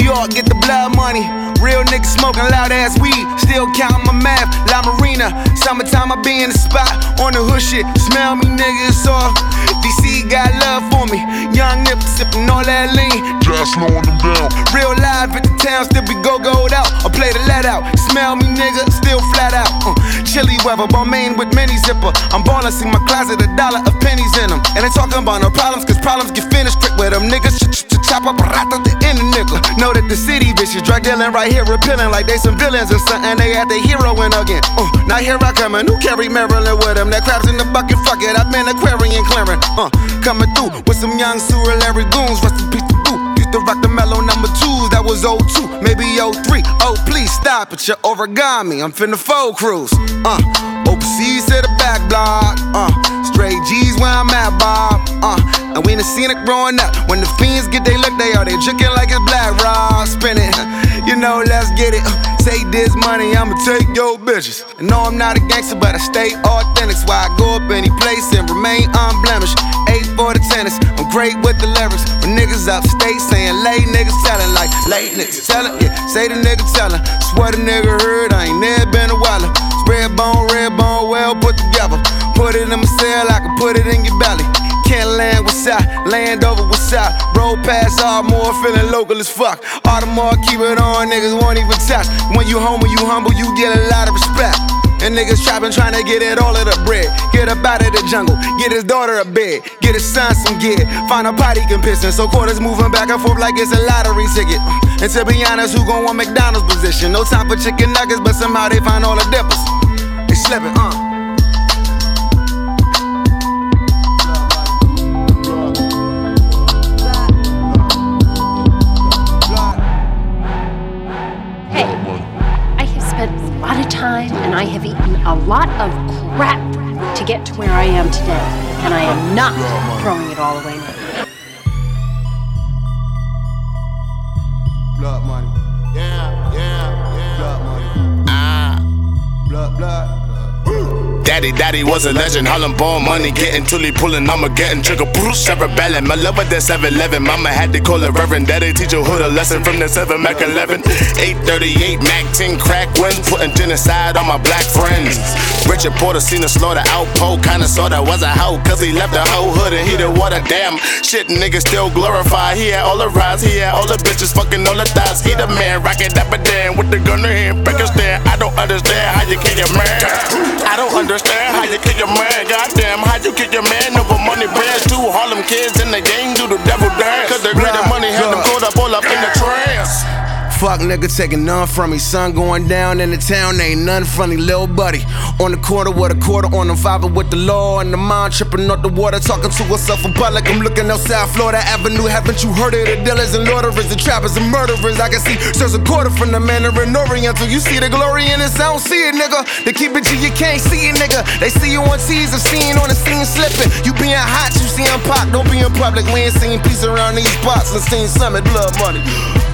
York, get the blood money. Real niggas smoking loud ass weed, still counting my math. La Marina, summertime I be in the spot on the hood shit. Smell me, nigga, it's off. DC got love for me. Young nip sipping all that lean, just slowing them down. Real live at the town, still be go-go'd out. Or play the let out. Smell me, nigga, still flat out. Chilly weather, Balmain with mini zipper. I'm ballin', see my closet, $1 of pennies in them. And they talking about no problems, cause problems get finished quick with them niggas. Chop up rata the end of nigga. Know that the city bitches drug dealing right here, repealing like they some villains or something. They had their heroine again. Now here I come, and who carry Maryland with them? That crabs in the bucket, fuck it, I've been aquarian clearing. Coming through with some young sewer Larry goons, rest in peace to boo. Used to rock the mellow number 2s, that was 02, maybe 03. Oh, please stop it, you're origami. I'm finna fold cruise. Overseas to the back block. Straight G's where I'm at, Bob. And we done seen it growing up. When the fiends get they look, they drinking like it's Black Rock. Spin it, you know, let's get it. Take this money, I'ma take your bitches. And no, I'm not a gangster, but I stay authentic. So I go up any place and remain unblemished. 8 for the tennis, I'm great with the lyrics. When niggas upstate saying late niggas telling, like late niggas telling, yeah, say the nigga telling. Swear the nigga heard, I ain't never been a while. Red bone, well put together. Put it in my cell, I can put it in your belly. Can't land with side, land over with side. Roll past Ardmore, feeling local as fuck. Audemars, keep it on, niggas won't even touch. When you humble, you get a lot of respect. And niggas trapping, trying to get it all of the bread. Get up out of the jungle, get his daughter a bed, get his son some gear, find a pot he can piss in. So quarters moving back and forth like it's a lottery ticket. And to be honest, who gon' want McDonald's position? No time for chicken nuggets, but somehow they find all the dippers. They slipping, Time, and I have eaten a lot of crap to get to where I am today, and I am not throwing it all away now. Blood money. Yeah. Blood money. Blood. Daddy was a legend, Harlem born money, getting Tully pulling, I'ma getting trigger, cerebellum. My love with that 7-Eleven, mama had to call it Reverend. Daddy teach your hood a lesson from the 7 Mac 11. 838 Mac 10 crack wins, putting genocide on my black friends. Richard Porter seen the slaughter outpost, kinda sorta was a hoe, cause he left the whole hood and he the water. Damn, shit niggas still glorify. He had all the rides, he had all the bitches, fucking all the thighs. He the man, rockin' that damn with the gun in hand, Pakistan. I don't understand how you kill your man. I don't understand how you kill your man. Goddamn, how you kill your man over money brands? 2 Harlem kids in the gang do the devil dance. Cause the greater money had them caught up all up in the trance. Fuck nigga taking none from me. Son going down in the town, ain't none funny, lil' buddy. On the corner with a quarter on them, 5 with the law and the mind tripping off the water, talking to herself in public. I'm looking outside Florida Avenue, haven't you heard of the dealers and loiterers, the trappers and murderers? I can see serves a quarter from the Mandarin Oriental. You see the glory in this, I don't see it, nigga. They keep it G, you can't see it, nigga. They see you on T's, I'm seeing on the scene slipping. You being hot, you see I'm pop, don't be in public. We ain't seen peace around these spots and seen summit blood money.